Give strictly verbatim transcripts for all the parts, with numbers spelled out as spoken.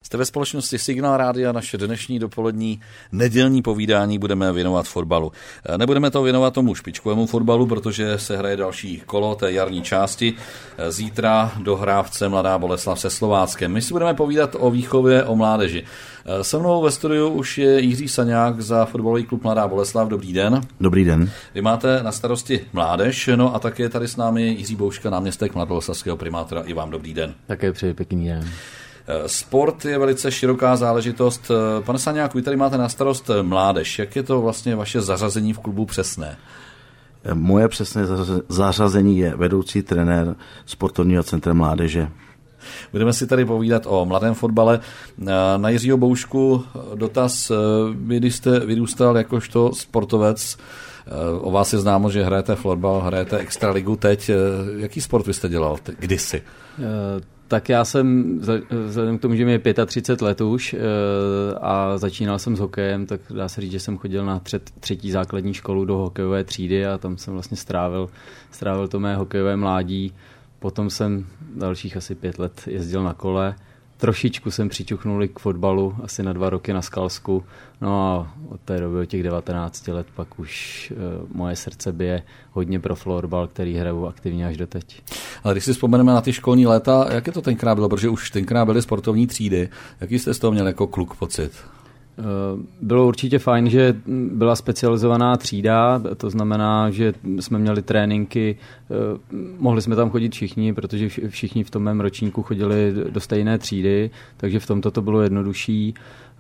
Jste ve společnosti Signál Rádia, naše dnešní dopolední nedělní povídání budeme věnovat fotbalu. Nebudeme to věnovat tomu špičkovému fotbalu, protože se hraje další kolo té jarní části. Zítra dohrávce Mladá Boleslav se Slováckem. My si budeme povídat o výchově, o mládeži. Se mnou ve studiu už je Jiří Saňák za fotbalový klub Mladá Boleslav. Dobrý den. Dobrý den. Vy máte na starosti mládež, no a také tady s námi Jiří Bouška, náměstek mladoboleslavského primátora. I vám dobrý den. Také přeji pěkný den. Sport je velice široká záležitost. Pane Saňáku, vy tady máte na starost mládež. Jak je to vlastně vaše zařazení v klubu přesné? Moje přesné zařazení je vedoucí trenér sportovního centra mládeže. Budeme si tady povídat o mladém fotbale. Na Jiřího Boušku dotaz. Vy, když jste vyrůstal jakožto sportovec, o vás je známo, že hrajete fotbal, hrajete extraligu teď. Jaký sport vy jste dělal kdysi? Tak já jsem, vzhledem k tomu, že mi je třicet pět let už a začínal jsem s hokejem, tak dá se říct, že jsem chodil na třetí základní školu do hokejové třídy a tam jsem vlastně strávil, strávil to mé hokejové mládí. Potom jsem dalších asi pět let jezdil na kole. Trošičku jsem přičuchnul k fotbalu, asi na dva roky na Skalsku. No a od té doby, od těch devatenácti let, pak už uh, moje srdce bije hodně pro florbal, který hraju aktivně až doteď. Ale když si vzpomeneme na ty školní léta, jak je to tenkrát bylo? Protože už tenkrát byly sportovní třídy. Jaký jste z toho měl jako kluk pocit? Bylo určitě fajn, že byla specializovaná třída, to znamená, že jsme měli tréninky, mohli jsme tam chodit všichni, protože všichni v tom mém ročníku chodili do stejné třídy, takže v tomto to bylo jednodušší.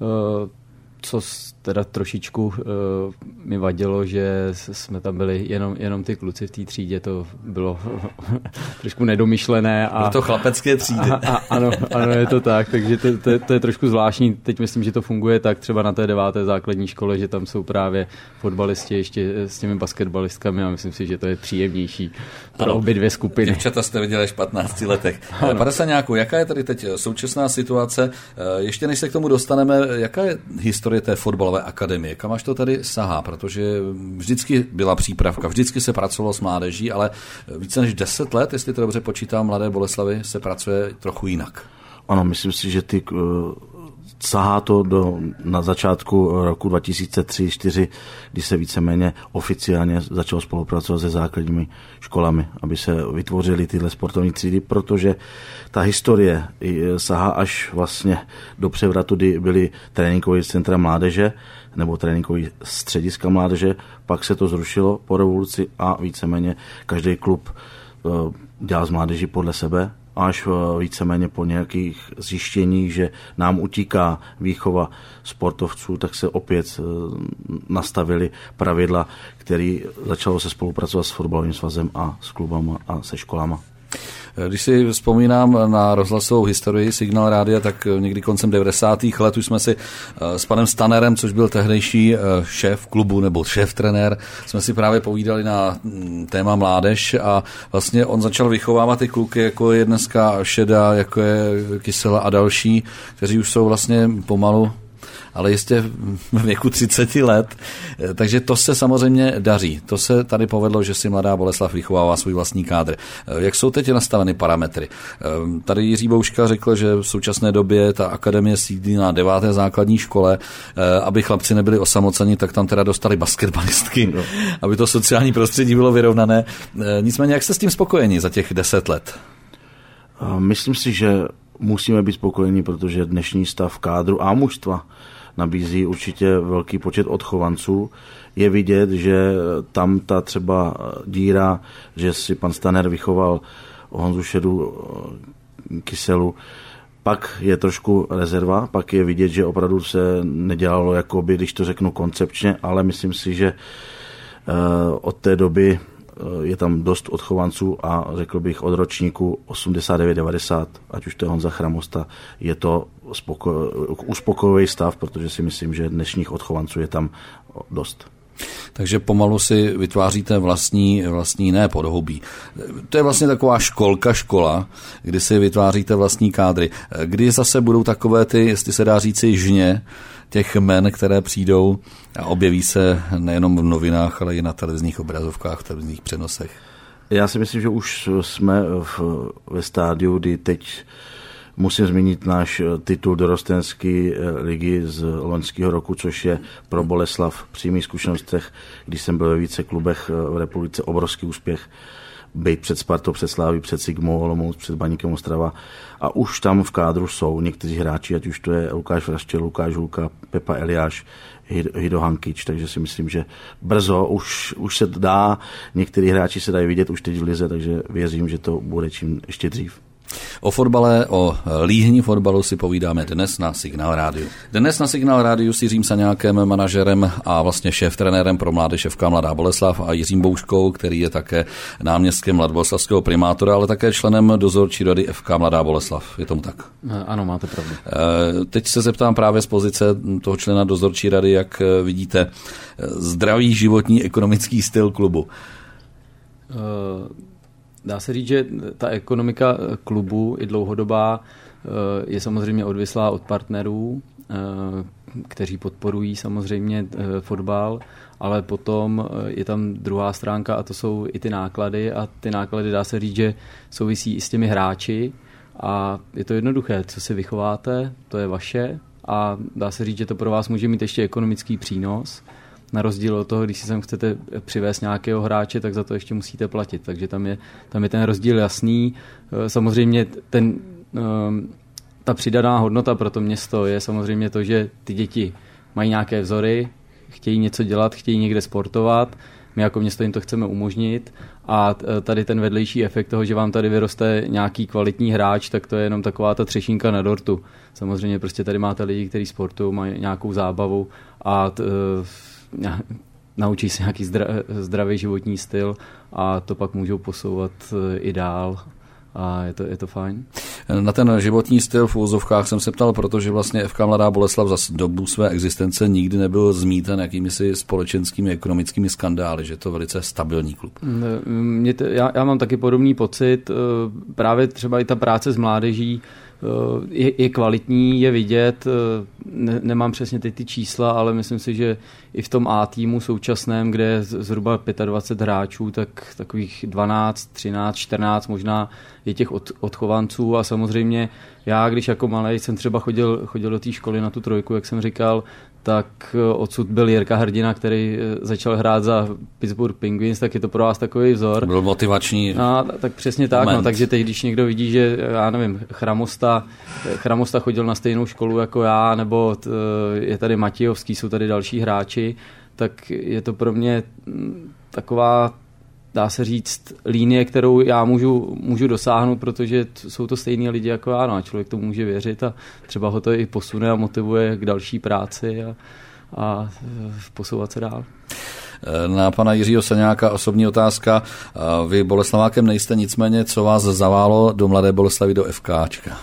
Co teda trošičku uh, mi vadilo, že jsme tam byli jenom, jenom ty kluci v té třídě, to bylo trošku nedomyšlené. A, bylo to chlapecké třídy. A, a, ano, ano, je to tak, takže to, to, to je trošku zvláštní. Teď myslím, že to funguje tak třeba na té deváté základní škole, že tam jsou právě fotbalisti ještě s těmi basketbalistkami a myslím si, že to je příjemnější pro ano, obě dvě skupiny. Děvčata jste viděli v patnácti letech. Pane Saňáku, jaká je tady teď současná situace? Ještě než se k tomu dostaneme, jaká je historie té fotbalové akademie? Kam až to tady sahá? Protože vždycky byla přípravka, vždycky se pracovalo s mládeží, ale více než deset let, jestli to dobře počítám, Mladé Boleslavi se pracuje trochu jinak. Ano, myslím si, že ty, sahá to do, na začátku roku dva tisíce tři čtyři, kdy se víceméně oficiálně začalo spolupracovat se základními školami, aby se vytvořily tyhle sportovní třídy, protože ta historie sahá až vlastně do převratu, kdy byly tréninkové centra mládeže nebo tréninkové střediska mládeže, pak se to zrušilo po revoluci a víceméně každý klub dělal z mládeží podle sebe, až víceméně po nějakých zjištěních, že nám utíká výchova sportovců, tak se opět nastavily pravidla, které začalo se spolupracovat s fotbalovým svazem a s klubama a se školama. Když si vzpomínám na rozhlasovou historii Signál Rádia, tak někdy koncem devadesátých let už jsme si s panem Stanerem, což byl tehdejší šéf klubu nebo šéf trenér, jsme si právě povídali na téma mládež a vlastně on začal vychovávat ty kluky, jako je dneska Šeda, jako je Kysela a další, kteří už jsou vlastně pomalu, ale jistě v věku třicet let. Takže to se samozřejmě daří. To se tady povedlo, že si Mladá Boleslav vychovává svůj vlastní kádr. Jak jsou teď nastaveny parametry? Tady Jiří Bouška řekl, že v současné době ta akademie sídlí na deváté základní škole. Aby chlapci nebyli osamoceni, tak tam teda dostali basketbalistky, no. Aby to sociální prostředí bylo vyrovnané. Nicméně, jak jste s tím spokojeni za těch deset let? Myslím si, že musíme být spokojeni, protože dnešní stav kádru a mužstva nabízí určitě velký počet odchovanců. Je vidět, že tam ta třeba díra, že si pan Staner vychoval Honzu Šedu, Kyselu, pak je trošku rezerva, pak je vidět, že opravdu se nedělalo, jakoby, když to řeknu koncepčně, ale myslím si, že od té doby je tam dost odchovanců a řekl bych od ročníku osmdesát devět devadesát, ať už to je Honza Chramosta, je to spoko- uspokojivý stav, protože si myslím, že dnešních odchovanců je tam dost. Takže pomalu si vytváříte vlastní, vlastní ne podhoubí. To je vlastně taková školka, škola, kdy si vytváříte vlastní kádry. Kdy zase budou takové ty, jestli se dá říci, žně těch men, které přijdou a objeví se nejenom v novinách, ale i na televizních obrazovkách, v televizních přenosech? Já si myslím, že už jsme v, ve stádiu, kdy teď Musím zmínit náš titul dorostenské ligy z loňského roku, což je pro Boleslav v přímých zkušenostech, když jsem byl ve více klubech v republice, obrovský úspěch. Být před Spartou, před Sláví, před Sigmou Olomouc, před Baníkem Ostrava. A už tam v kádru jsou někteří hráči, ať už to je Lukáš Vraštěl, Lukáš Hulka, Pepa Eliáš, Hido Hankič, takže si myslím, že brzo už, už se dá, některý hráči se dají vidět už teď v lize, takže věřím, že to bude čím ještě dřív. O fotbale, o líhni fotbalu si povídáme dnes na Signál Rádiu. Dnes na Signál Rádiu s Jiřím Saňákem, manažerem a vlastně šéf-trenérem pro mládež F K Mladá Boleslav a Jiřím Bouškou, který je také náměstkem mladoboleslavského primátora, ale také členem dozorčí rady F K Mladá Boleslav. Je tomu tak? Ano, máte pravdu. Teď se zeptám právě z pozice toho člena dozorčí rady, jak vidíte zdravý životní ekonomický styl klubu. Uh... Dá se říct, že ta ekonomika klubu i dlouhodobá je samozřejmě odvislá od partnerů, kteří podporují samozřejmě fotbal, ale potom je tam druhá stránka a to jsou i ty náklady a ty náklady dá se říct, že souvisí i s těmi hráči a je to jednoduché, co si vychováte, to je vaše a dá se říct, že to pro vás může mít ještě ekonomický přínos. Na rozdíl od toho, když si sem chcete přivést nějakého hráče, tak za to ještě musíte platit. Takže tam je, tam je ten rozdíl jasný. Samozřejmě ten, ta přidaná hodnota pro to město je samozřejmě to, že ty děti mají nějaké vzory, chtějí něco dělat, chtějí někde sportovat. My jako město jim to chceme umožnit a tady ten vedlejší efekt toho, že vám tady vyroste nějaký kvalitní hráč, tak to je jenom taková ta třešínka na dortu. Samozřejmě prostě tady máte lidi, kteří sportují, mají nějakou zábavu a t, naučí se nějaký zdra, zdravý životní styl a to pak můžou posouvat i dál a je to, je to fajn. Na ten životní styl v úvozovkách jsem se ptal, protože vlastně F K Mladá Boleslav za dobu své existence nikdy nebyl zmíten jakými si společenskými ekonomickými skandály, že je to velice stabilní klub. Mě to, já, já mám taky podobný pocit, právě třeba i ta práce s mládeží je, je kvalitní, je vidět, ne, nemám přesně teď ty čísla, ale myslím si, že i v tom A týmu současném, kde je zhruba dvacet pět hráčů, tak takových dvanáct, třináct, čtrnáct možná je těch od, odchovanců a samozřejmě já, když jako malej jsem třeba chodil, chodil do té školy na tu trojku, jak jsem říkal, tak odsud byl Jirka Hrdina, který začal hrát za Pittsburgh Penguins, tak je to pro vás takový vzor. Byl motivační. No, tak přesně tak, no, takže teď, když někdo vidí, že já nevím, Chramosta, Chramosta chodil na stejnou školu jako já, nebo t, je tady Matějovský, jsou tady další hráči, tak je to pro mě taková, dá se říct, línie, kterou já můžu, můžu dosáhnout, protože jsou to stejní lidi jako já, no, a člověk to může věřit a třeba ho to i posune a motivuje k další práci a, a posouvat se dál. Na pana Jiřího Saňáka osobní otázka. Vy Boleslavákem nejste, nicméně, co vás zaválo do Mladé Boleslavy do FKčka?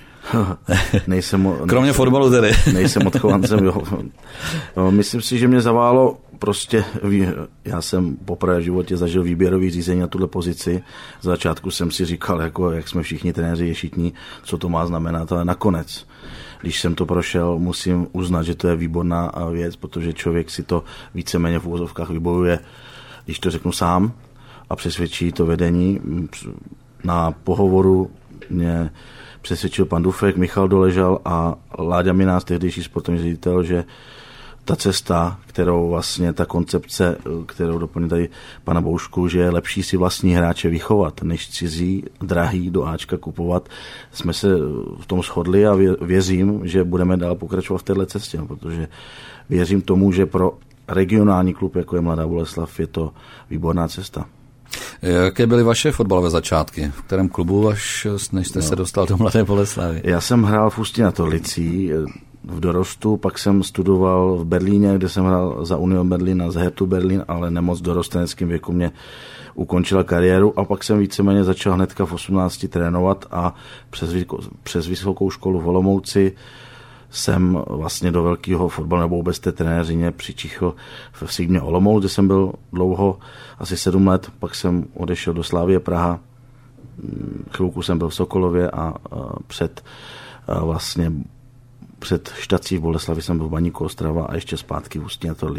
nejsem, Kromě nejsem, fotbalu tedy. Nejsem odchovancem, jo. Myslím si, že mě zaválo prostě, já jsem poprvé v životě zažil výběrový řízení na tuhle pozici. Z začátku jsem si říkal, jako, jak jsme všichni trenéři ješitní, co to má znamenat, ale nakonec, když jsem to prošel, musím uznat, že to je výborná věc, protože člověk si to víceméně v úvozovkách vybojuje, když to řeknu sám, a přesvědčí to vedení. Na pohovoru mě přesvědčil pan Dufek, Michal Doležal a Láďa Minář, tehdejší sportovní ředitel, že ta cesta, kterou vlastně ta koncepce, kterou doplní tady pana Boušku, že je lepší si vlastní hráče vychovat, než cizí, drahý do Ačka kupovat, jsme se v tom shodli a věřím, že budeme dál pokračovat v této cestě, protože věřím tomu, že pro regionální klub, jako je Mladá Boleslav, je to výborná cesta. Jaké byly vaše fotbalové začátky? V kterém klubu, až než jste no. se dostal do Mladé Boleslavy? Já jsem hrál v Ústí nad Orlicí v dorostu, pak jsem studoval v Berlíně, kde jsem hrál za Union Berlin a za Hertu Berlin, ale nemoc v dorosteneckém věku mě ukončila kariéru a pak jsem víceméně začal hnedka v osmnácti trénovat a přes, přes vysokou školu v Olomouci jsem vlastně do velkého fotbalu nebo vůbec té trenéřině přičichl v Sigmě Olomouc, kde jsem byl dlouho, asi sedm let, pak jsem odešel do Slavie Praha, chvilku jsem byl v Sokolově a, a před a vlastně před štací v Boleslavi jsem byl v Baníku Ostrava a ještě zpátky v Ústí nad Orlicí.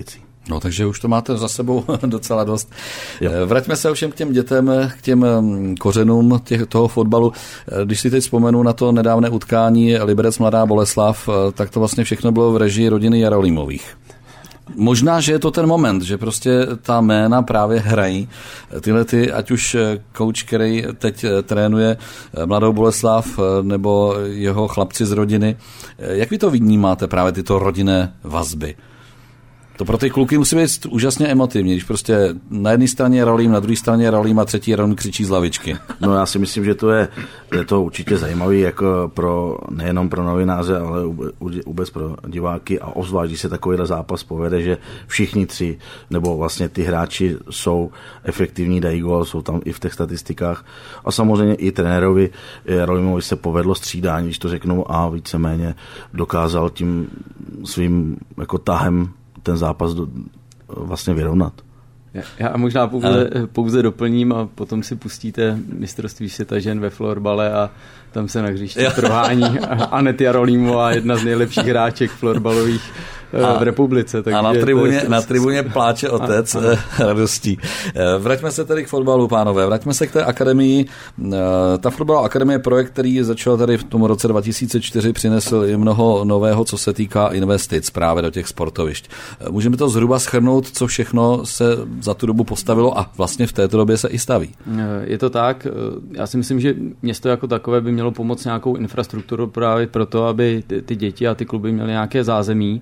No, takže už to máte za sebou docela dost. Jo. Vraťme se ovšem k těm dětem, k těm kořenům těch, toho fotbalu. Když si teď vzpomenu na to nedávné utkání Liberec Mladá Boleslav, tak to vlastně všechno bylo v režii rodiny Jarolímových. Možná, že je to ten moment, že prostě ta jména právě hrají. Tyhle ty, ať už kouč, který teď trénuje Mladou Boleslav, nebo jeho chlapci z rodiny. Jak vy to vnímáte, právě tyto rodinné vazby? To pro ty kluky musí být úžasně emotivní, když prostě na jedné straně je Jarolím, na druhé straně je Jarolím a třetí Jarolím křičí z lavičky. No já si myslím, že to je, je to určitě zajímavý jako pro, nejenom pro novináře, ale vůbec pro diváky a obzvlášť, když se takovýhle zápas povede, že všichni tři, nebo vlastně ty hráči jsou efektivní, dají gól, jsou tam i v těch statistikách a samozřejmě i trenérovi Jarolímovi se povedlo střídání, když to řeknu, a víceméně dokázal tím svým jako tahem ten zápas do, vlastně vyrovnat. Já, já možná pouze, pouze doplním a potom si pustíte mistrovství světa žen ve florbale a tam se na hřišti prohání Anet Jarolímová, jedna z nejlepších hráček florbalových a, v republice. Takže a na tribuně, je, na tribuně pláče otec a, a. radostí. Vraťme se tedy k fotbalu, pánové. Vraťme se k té akademii. Ta fotbalová akademie je projekt, který začal tady v tom roce dva tisíce čtyři, přinesl i mnoho nového, co se týká investic právě do těch sportovišť. Můžeme to zhruba shrnout, co všechno se za tu dobu postavilo a vlastně v této době se i staví. Je to tak. Já si myslím, že město jako takové by mělo pomoct nějakou infrastrukturu právě proto, aby ty děti a ty kluby měly nějaké zázemí.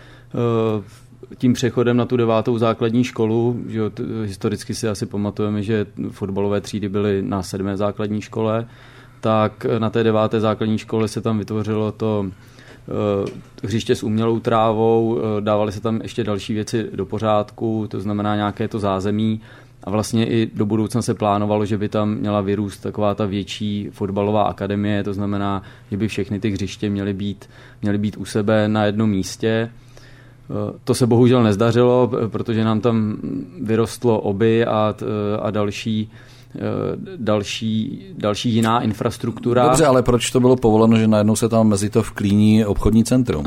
Tím přechodem na tu devátou základní školu, že jo, t- historicky si asi pamatujeme, že fotbalové třídy byly na sedmé základní škole, tak na té deváté základní škole se tam vytvořilo to uh, hřiště s umělou trávou, uh, dávaly se tam ještě další věci do pořádku, to znamená nějaké to zázemí a vlastně i do budoucna se plánovalo, že by tam měla vyrůst taková ta větší fotbalová akademie, to znamená, že by všechny ty hřiště měly být, měly být u sebe na jednom místě. To se bohužel nezdařilo, protože nám tam vyrostlo oby a, a další, další, další jiná infrastruktura. Dobře, ale proč to bylo povoleno, že najednou se tam mezi to vklíní obchodní centrum?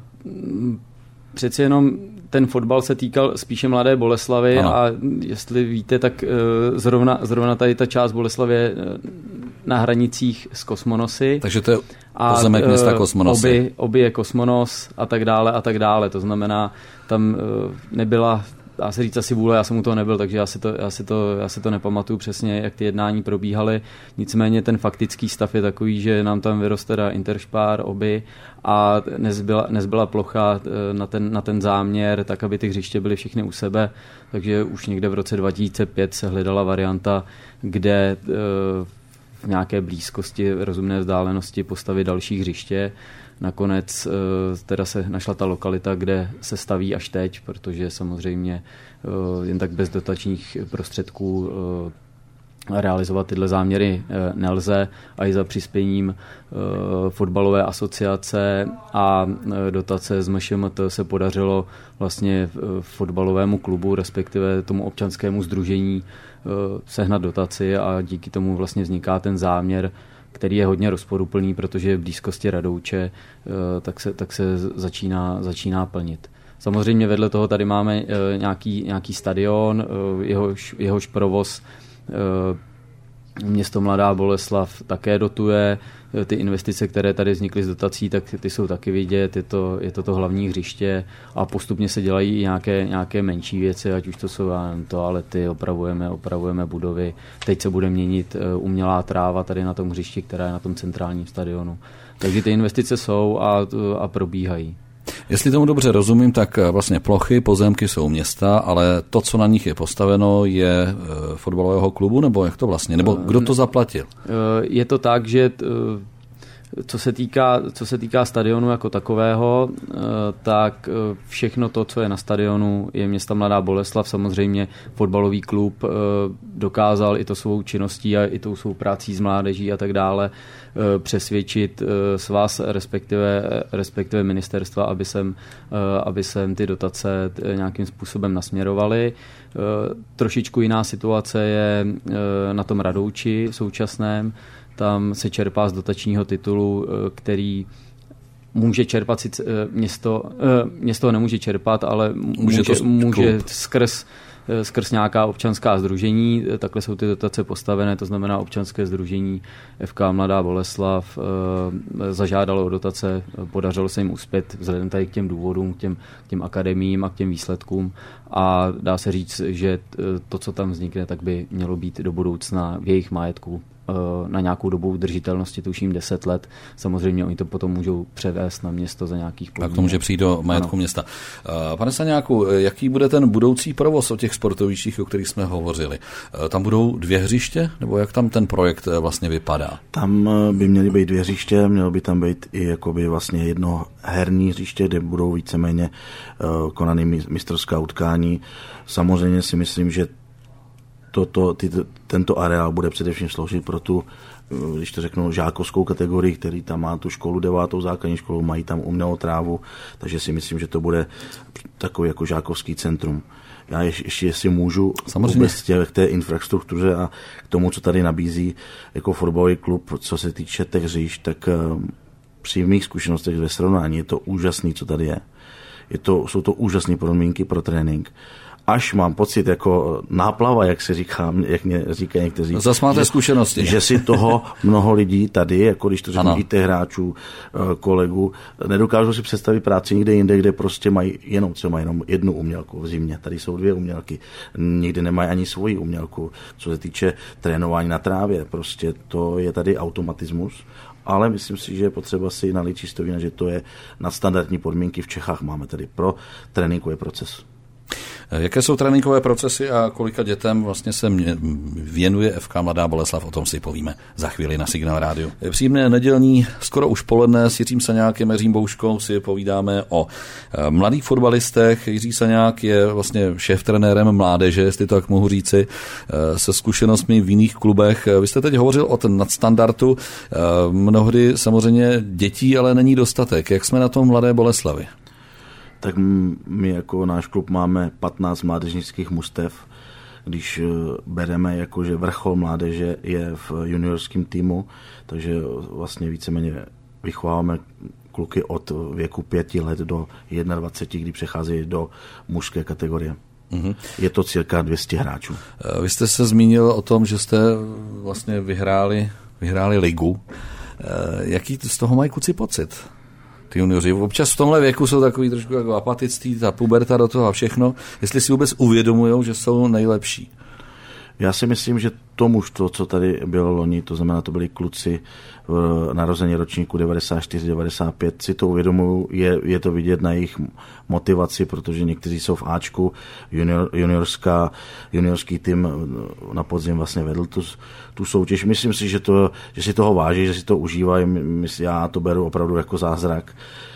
Přeci jenom ten fotbal se týkal spíše Mladé Boleslavy, ano. A jestli víte, tak zrovna, zrovna tady ta část Boleslavy je na hranicích s Kosmonosy. Takže to je pozemek města Kosmonosy. Oby, oby je Kosmonos a tak dále a tak dále. To znamená, tam nebyla, dá se říct asi vůle, já jsem u toho nebyl, takže já si to, já si to, já si to nepamatuju přesně, jak ty jednání probíhaly. Nicméně ten faktický stav je takový, že nám tam vyroste teda Interspar, oby a nezbyla, nezbyla plocha na ten, na ten záměr, tak aby ty hřiště byly všechny u sebe. Takže už někde v roce dva tisíce pět se hledala varianta, kde v nějaké blízkosti, rozumné vzdálenosti postavit další hřiště. Nakonec teda se našla ta lokalita, kde se staví až teď, protože samozřejmě jen tak bez dotačních prostředků realizovat tyhle záměry nelze a i za přispěním fotbalové asociace a dotace z M Š M T se podařilo vlastně fotbalovému klubu, respektive tomu občanskému sdružení sehnat dotaci a díky tomu vlastně vzniká ten záměr, který je hodně rozporuplný, protože v blízkosti Radouče tak se, tak se začíná, začíná plnit. Samozřejmě vedle toho tady máme nějaký, nějaký stadion, jehož, jehož provoz město Mladá Boleslav také dotuje. Ty investice, které tady vznikly z dotací, tak ty jsou taky vidět, je to, je to, to hlavní hřiště a postupně se dělají i nějaké, nějaké menší věci, ať už to jsou toalety, opravujeme, opravujeme budovy. Teď se bude měnit umělá tráva tady na tom hřišti, která je na tom centrálním stadionu. Takže ty investice jsou a, a probíhají. Jestli tomu dobře rozumím, tak vlastně plochy, pozemky jsou města, ale to, co na nich je postaveno, je fotbalového klubu, nebo jak to vlastně? Nebo kdo to zaplatil? Je to tak, že co se týká, co se týká stadionu jako takového, tak všechno to, co je na stadionu, je města Mladá Boleslav. Samozřejmě fotbalový klub dokázal i to svou činností a i tou svou prací s mládeží a tak dále přesvědčit svaz, respektive, respektive ministerstva, aby sem, aby sem ty dotace nějakým způsobem nasměrovaly. Trošičku jiná situace je na tom Radouči současném. Tam se čerpá z dotačního titulu, který může čerpat sice město, město nemůže čerpat, ale může, může, může skrz skrz nějaká občanská sdružení, takhle jsou ty dotace postavené, to znamená občanské sdružení F K Mladá Boleslav zažádalo o dotace, podařilo se jim uspět vzhledem tady k těm důvodům, k těm, k těm akademiím a k těm výsledkům a dá se říct, že to, co tam vznikne, tak by mělo být do budoucna v jejich majetku na nějakou dobu držitelnosti, tuším deset let. Samozřejmě oni to potom můžou převést na město za nějakých podmínek. Tak to může přijít do majetku ano. města. Pane Staňáku, jaký bude ten budoucí provoz o těch sportovištích, o kterých jsme hovořili? Tam budou dvě hřiště, nebo jak tam ten projekt vlastně vypadá? Tam by měly být dvě hřiště, mělo by tam být i jakoby vlastně jedno herní hřiště, kde budou víceméně konaný mistrovská utkání. Samozřejmě si myslím, že Toto, ty, tento areál bude především sloužit pro tu, když to řeknu, žákovskou kategorii, který tam má tu školu, devátou základní školu, mají tam umělou trávu, takže si myslím, že to bude takový jako žákovský centrum. Já ještě, ještě jestli můžu vůbec k té infrastruktuře a k tomu, co tady nabízí jako fotbalový klub, co se týče těch hřišť, tak při mých zkušenostech ve srovnání je to úžasný, co tady je. je to, jsou to úžasné podmínky pro trénink. Až mám pocit jako náplava, jak se říká, jak mě říkají někteří. No zas máte že, zkušenosti. Že si toho mnoho lidí tady, jako když to řeknu i těch hráčů, kolegů, nedokážou si představit práci někde jinde, kde prostě mají jenom třeba jenom jednu umělku v zimě. Tady jsou dvě umělky. Nikdy nemají ani svoji umělku. Co se týče trénování na trávě, prostě to je tady automatismus. Ale myslím si, že je potřeba si nalít čistou vína, že to je nadstandardní podmínky v Čechách. Máme tady pro tréninkový proces. Jaké jsou tréninkové procesy a kolika dětem vlastně se věnuje F K Mladá Boleslav, o tom si povíme za chvíli na Signál rádiu. Příjemné nedělní, skoro už poledne s Jiřím Saňákem a Jiřím Bouškou si povídáme o mladých fotbalistech. Jiří Saňák je vlastně šéftrenérem mládeže, jestli to tak mohu říci, se zkušenostmi v jiných klubech. Vy jste teď hovořil o ten nadstandardu, mnohdy samozřejmě dětí, ale není dostatek. Jak jsme na tom Mladé Boleslavi? Tak my jako náš klub máme patnáct mládežnických mužstev, když bereme jako, že vrchol mládeže je v juniorském týmu, takže vlastně víceméně vychováváme kluky od věku pěti let do dvaceti jedna, kdy přecházejí do mužské kategorie. Mm-hmm. Je to cirka dvě stě hráčů. Vy jste se zmínil o tom, že jste vlastně vyhráli, vyhráli ligu. Jaký z toho mají kluci pocit? Ty junioři občas v tomhle věku jsou takový trošku jako apatický, ta puberta do toho a všechno, jestli si vůbec uvědomujou, že jsou nejlepší. Já si myslím, že to mužstvo, co tady bylo loni, to znamená, to byli kluci v narození ročníku devadesát čtyři devadesát pět, si to uvědomují, je, je to vidět na jejich motivaci, protože někteří jsou v Ačku, junior, juniorská, juniorský tým na podzim vlastně vedl tu, tu soutěž. Myslím si, že, to, že si toho váží, že si to užívají, já to beru opravdu jako zázrak.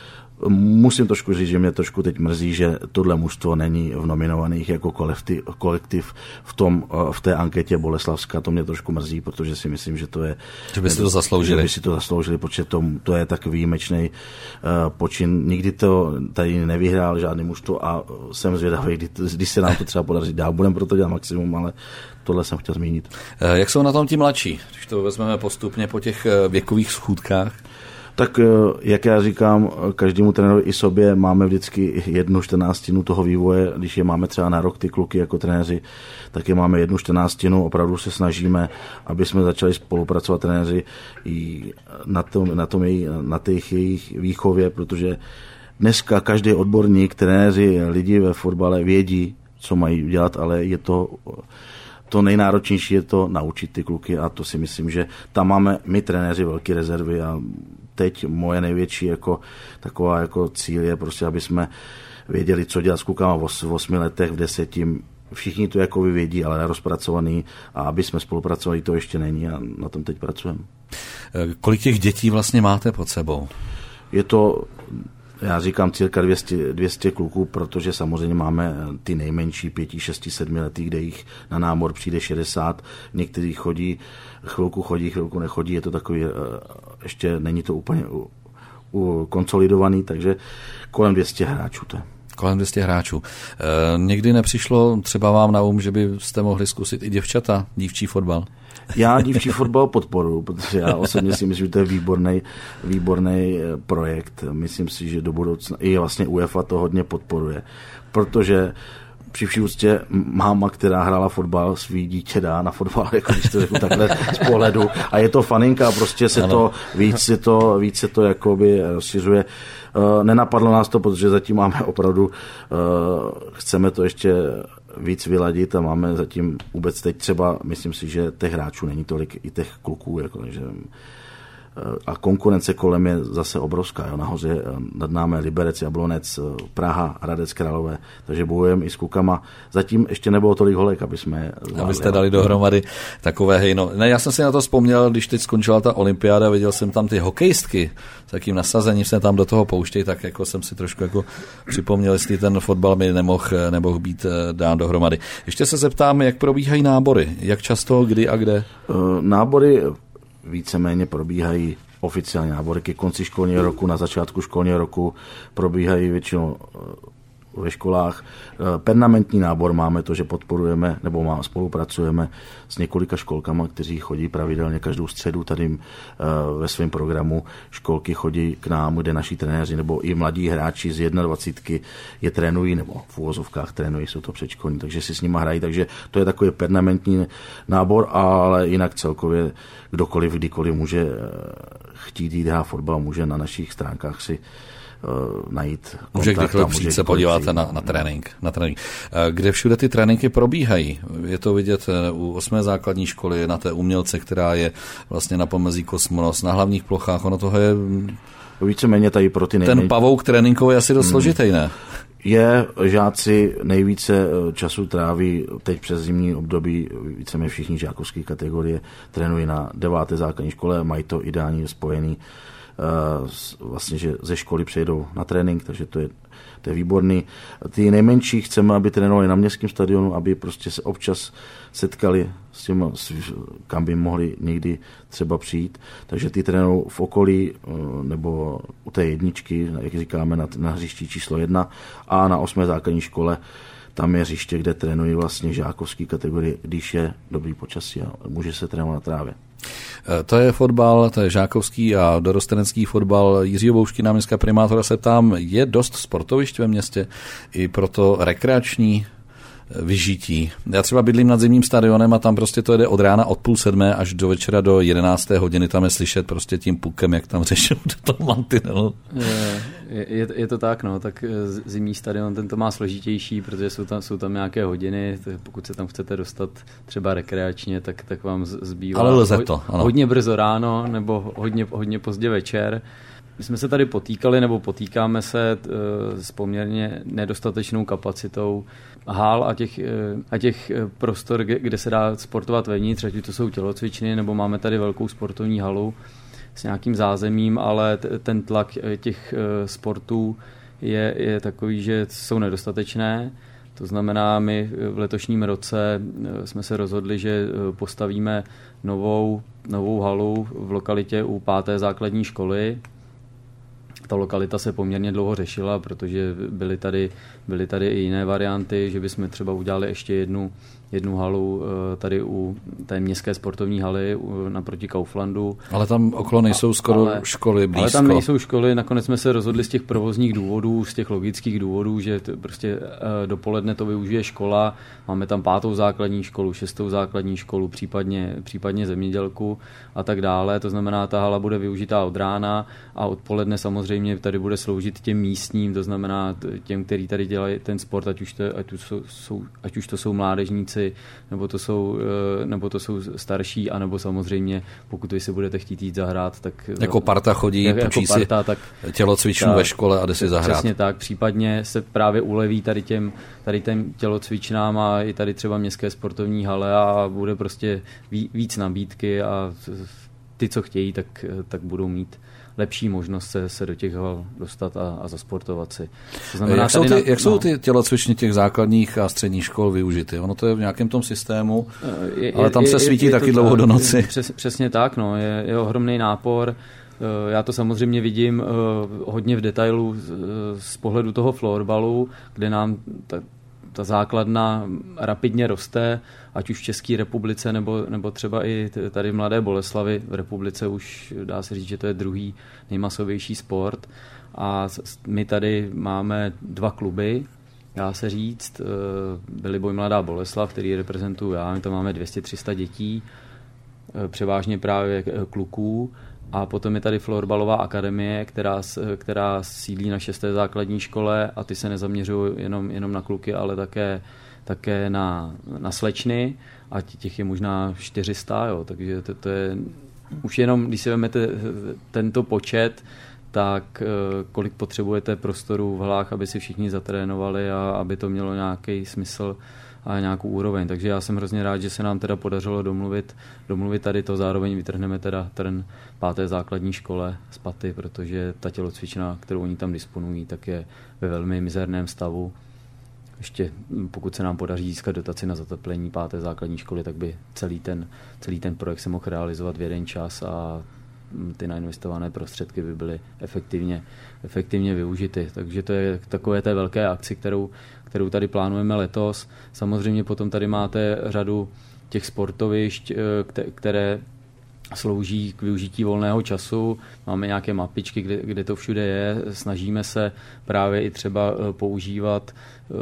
Musím trošku říct, že mě trošku teď mrzí, že tohle mužstvo není v nominovaných jako kolektiv, kolektiv v, tom, v té anketě Boleslavska. To mě trošku mrzí, protože si myslím, že to je... Že by si to zasloužili. Že by si to zasloužili, protože to, to je tak výjimečný uh, počin. Nikdy to tady nevyhrál žádný mužstvo a jsem zvědavý, kdy, když se nám to třeba podaří dál. Budeme pro to dělat maximum, ale tohle jsem chtěl zmínit. Jak jsou na tom ti mladší, když to vezmeme postupně po těch věkových schůdkách? Tak jak já říkám, každému trenérovi i sobě máme vždycky jednu čtrnáctinu toho vývoje, když je máme třeba na rok ty kluky jako trenéři, tak je máme jednu čtrnáctinu, opravdu se snažíme, aby jsme začali spolupracovat trenéři i na tom, na tom její, na těch jejich výchově, protože dneska každý odborník, trenéři, lidi ve fotbale vědí, co mají dělat, ale je to... To nejnáročnější je to naučit ty kluky a to si myslím, že tam máme my trenéři velké rezervy a teď moje největší jako, taková jako cíl je prostě, aby jsme věděli, co dělat s klukama v osmi letech, v deseti. Všichni to jako vědí, ale rozpracovaný a aby jsme spolupracovali, to ještě není a na tom teď pracujeme. Kolik těch dětí vlastně máte pod sebou? Je to... Já říkám cirka dvě stě, dvě stě kluků, protože samozřejmě máme ty nejmenší pěti, šesti, sedmi letý, kde jich na námor přijde šedesát. Někteří chodí, chvilku chodí, chvilku nechodí, je to takový, ještě není to úplně u, u konsolidovaný, takže kolem dvě stě hráčů to je. Kolem dvě stě hráčů. E, někdy nepřišlo třeba vám na um, že byste mohli zkusit i děvčata, dívčí fotbal? Já dívčí fotbal podporuji, protože já osobně si myslím, že to je výborný, výborný projekt. Myslím si, že do budoucna i vlastně UEFA to hodně podporuje, protože při vší úctě máma, která hrála fotbal, svý dítě dá na fotbal, jako když to řeknu takhle z pohledu. A je to faninka, prostě se to, víc se to, víc se to jakoby rozšiřuje. Uh, nenapadlo nás to, protože zatím máme opravdu, uh, chceme to ještě víc vyladit a máme zatím vůbec teď třeba, myslím si, že těch hráčů není tolik, i těch kluků, jako, že a konkurence kolem je zase obrovská. Jo. Nahoře nad námi Liberec, Jablonec, Praha, Hradec Králové, takže bojujeme i s klukama. Zatím ještě nebylo tolik holek, aby jsme zvládli. Abyste dali dohromady takové hejno. Ne, já jsem si na to vzpomněl, když teď skončila ta olympiáda, viděl jsem tam ty hokejistky, s takým nasazením se tam do toho pouštějí, tak jako jsem si trošku jako připomněl, jestli ten fotbal mi nemohl, nemohl být dán dohromady. Ještě se zeptám, jak probíhají nábory, jak často, kdy a kde? Nábory víceméně probíhají oficiální nábory ke konci školního roku, na začátku školního roku probíhají většinou ve školách. Permanentní nábor máme to, že podporujeme nebo má, spolupracujeme s několika školkama, kteří chodí pravidelně každou středu tady ve svém programu. Školky chodí k nám, kde naši trenéři nebo i mladí hráči z dvacítky je trénují, nebo v úvozovkách trénují, jsou to předškolní, takže si s nima hrají, takže to je takový permanentní nábor, ale jinak celkově kdokoliv, kdykoliv může chtít jít hrát fotbal, může na našich stránkách si najít kontakt. Může kdykoliv přijít se podívat na, na trénink, na trénink. Kde všude ty tréninky probíhají? Je to vidět u osmé základní školy, na té umělce, která je vlastně na pomezí Kosmonos, na hlavních plochách, ono toho je... Víceméně tady pro ty nejméně... Ten pavouk tréninkový je asi dost složitý, ne? Je, žáci nejvíce času tráví teď přes zimní období, víceméně všichni žákovské kategorie trénují na deváté základní škole, mají to ideálně spojený vlastně, že ze školy přejdou na trénink, takže to je, to je výborný. Ty nejmenší chceme, aby trénovali na městském stadionu, aby prostě se občas setkali s tím, kam by mohli někdy třeba přijít. Takže ty trénují v okolí nebo u té jedničky, jak říkáme, na, na hřišti číslo jedna a na osmé základní škole tam je hřiště, kde trénují vlastně žákovský kategorie, když je dobrý počasí a může se trénovat na trávě. To je fotbal, to je žákovský a dorostenecký fotbal. Jiřího Boušky, náměstka primátora, se ptám, je dost sportovišť ve městě i pro to rekreační vyžití? Já třeba bydlím nad zimním stadionem a tam prostě to jede od rána od půl sedmé až do večera do jedenácté hodiny, tam je slyšet prostě tím pukem, jak tam řešou do toho mantinelu. Je, je, je to tak, no, tak zimní stadion, ten to má složitější, protože jsou tam, jsou tam nějaké hodiny, pokud se tam chcete dostat třeba rekreačně, tak, tak vám zbývá Ale lze to, ano. hodně brzo ráno nebo hodně, hodně pozdě večer. My jsme se tady potýkali nebo potýkáme se s poměrně nedostatečnou kapacitou hál a těch, a těch prostor, kde se dá sportovat vevnitř, ať to jsou tělocvičny, nebo máme tady velkou sportovní halu s nějakým zázemím, ale t- ten tlak těch sportů je, je takový, že jsou nedostatečné. To znamená, my v letošním roce jsme se rozhodli, že postavíme novou, novou halu v lokalitě u páté základní školy. Ta lokalita se poměrně dlouho řešila, protože byly tady, byly tady i jiné varianty, že bychom třeba udělali ještě jednu, jednu halu tady u té městské sportovní haly naproti Kauflandu. Ale tam okolo nejsou skoro ale, školy blízko. Ale tam nejsou školy, nakonec jsme se rozhodli z těch provozních důvodů, z těch logických důvodů, že to prostě dopoledne to využije škola, máme tam pátou základní školu, šestou základní školu, případně, případně zemědělku a tak dále. To znamená, ta hala bude využitá od rána a odpoledne samozřejmě tady bude sloužit těm místním, to znamená těm, kteří tady dělají ten sport, ať už to, ať už jsou, ať už to jsou mládežníci, nebo to jsou, nebo to jsou starší, anebo samozřejmě, pokud vy si budete chtít jít zahrát, tak... Jako parta chodí, jak, jako si parta, tak, tělocvičnu ve škole a jde si zahrát. Přesně tak, případně se právě uleví tady těm, tady těm tělocvičnám a i tady třeba městské sportovní hale a bude prostě víc nabídky a ty, co chtějí, tak, tak budou mít lepší možnost se, se do těch hal dostat a, a zasportovat si. To znamená, jak jsou, ty, na, jak jsou no, ty tělocvičny těch základních a středních škol využity? Ono to je v nějakém tom systému, je, ale tam je, se svítí je, je taky to, dlouho do noci. Přes, přesně tak, no, je, je ohromný nápor. Já to samozřejmě vidím hodně v detailu z pohledu toho florbalu, kde nám ta, ta základna rapidně roste, ať už v České republice, nebo, nebo třeba i tady v Mladé Boleslavi. V republice už dá se říct, že to je druhý nejmasovější sport. A my tady máme dva kluby, dá se říct. Veliboj Mladá Boleslav, který reprezentuju já, my tam máme dvě stě tři sta dětí, převážně právě kluků. A potom je tady florbalová akademie, která, která sídlí na šesté základní škole a ty se nezaměřují jenom, jenom na kluky, ale také, také na, na slečny a těch je možná čtyři sta, jo, takže to, to je už jenom, když si vezmete tento počet, tak kolik potřebujete prostoru v halách, aby si všichni zatrénovali a aby to mělo nějaký smysl a nějakou úroveň. Takže já jsem hrozně rád, že se nám teda podařilo domluvit, domluvit tady to, zároveň vytrhneme teda trn páté základní škole z paty, protože ta tělocvična, kterou oni tam disponují, tak je ve velmi mizerném stavu. Ještě pokud se nám podaří získat dotaci na zateplení páté základní školy, tak by celý ten, celý ten projekt se mohl realizovat v jeden čas a ty nainvestované prostředky by byly efektivně, efektivně využity. Takže to je takové té velké akci, kterou, kterou tady plánujeme letos. Samozřejmě potom tady máte řadu těch sportovišť, které slouží k využití volného času. Máme nějaké mapičky, kde, kde to všude je. Snažíme se právě i třeba používat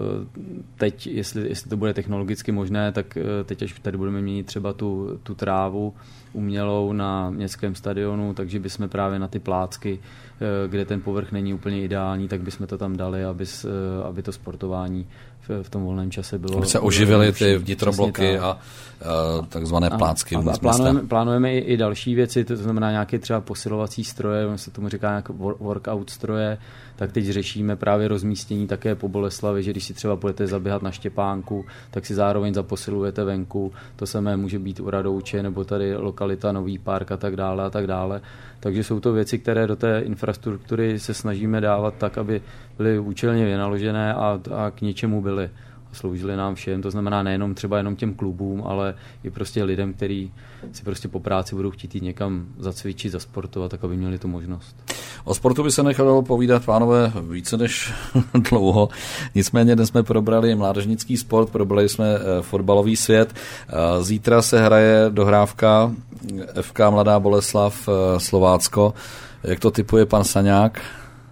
teď, jestli, jestli to bude technologicky možné, tak teď, až tady budeme měnit třeba tu, tu trávu umělou na městském stadionu, takže bychom právě na ty plácky, kde ten povrch není úplně ideální, tak bychom to tam dali, aby, aby to sportování v, v tom volném čase bylo. Aby se oživily ty vnitrobloky a, a takzvané plácky. A, a plánujeme, plánujeme i, i další věci, to znamená nějaké třeba posilovací stroje, on se tomu říká nějaké workout stroje, tak teď řešíme právě rozmístění také po Boleslavi, že když si třeba budete zaběhat na Štěpánku, tak si zároveň zaposilujete venku. To samé může být u Radouče nebo tady lokalita Nový park a tak dále a tak dále. Takže jsou to věci, které do té infrastruktury se snažíme dávat tak, aby byly účelně vynaložené a, a k něčemu byly. A sloužily nám všem, to znamená nejenom třeba jenom těm klubům, ale i prostě lidem, kteří si prostě po práci budou chtít jít někam zacvičit, zasportovat, tak aby měli tu možnost. O sportu by se nechalo povídat, pánové, více než dlouho. Nicméně dnes jsme probrali mládežnický sport, probrali jsme fotbalový svět. Zítra se hraje dohrávka F K Mladá Boleslav Slovácko. Jak to tipuje pan Saňák?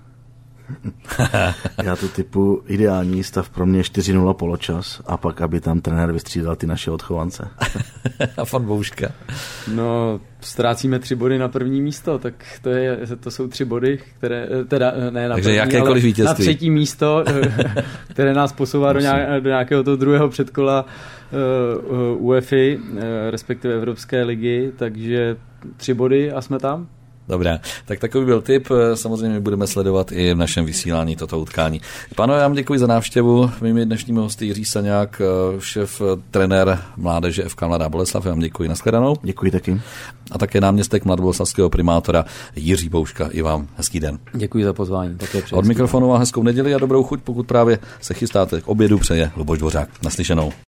Já to typu ideální stav pro mě čtyři nula poločas a pak, aby tam trenér vystřídal ty naše odchovance. A pan Bouška? No, ztrácíme tři body na první místo, tak to, je, to jsou tři body, které, teda ne na Takže první, jakékoliv vítězství. Na třetí místo, které nás posouvá do, nějak, do nějakého toho druhého předkola uh, UEFA, uh, respektive Evropské ligy, takže tři body a jsme tam. Dobrá, tak takový byl tip. Samozřejmě budeme sledovat i v našem vysílání toto utkání. Pánové, já vám děkuji za návštěvu. Mými dnešními hosty Jiří Saňák, šéf trenér mládeže F K Mladá Boleslav. Já vám děkuji. Nashledanou. Děkuji taky. A také náměstek mladoboleslavského primátora Jiří Bouška. I vám hezký den. Děkuji za pozvání. Také od mikrofonu a hezkou neděli a dobrou chuť, pokud právě se chystáte k obědu, přeje Luboš Dvořák. Naslyšenou.